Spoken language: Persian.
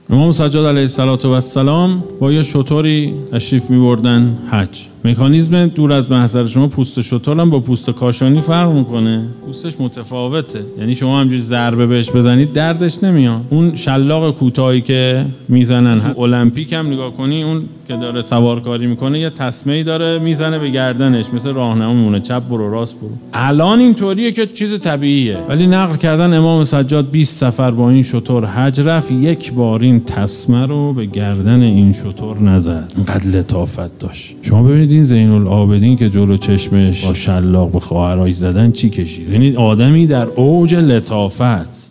امام سجاد علیه السلام با یه شتری تشریف می‌بردن حج. مکانیزم دور از محضر شما پوست شتر هم با پوست کاشانی فرق میکنه. پوستش متفاوته، یعنی شما همجوری ضربه بهش بزنید دردش نمیاد. اون شلاق کوتاهی که میزنن المپیک هم نگاه کنی، اون که داره سوارکاری میکنه یه تسمه‌ای داره میزنه به گردنش، مثل راهنما میمونه، چپ برو راست برو. الان اینطوریه که چیز طبیعیه، ولی نقل کردن امام سجاد 20 سفر با این شتر حج رفت، یک بار این تسمه رو به گردن این شتر نزد. اینقدر لطافت داشت. شما ببینید این زین العابدین که جلو چشمش با شلاق به خواهرای زدن چی کشید. یعنی آدمی در اوج لطافت.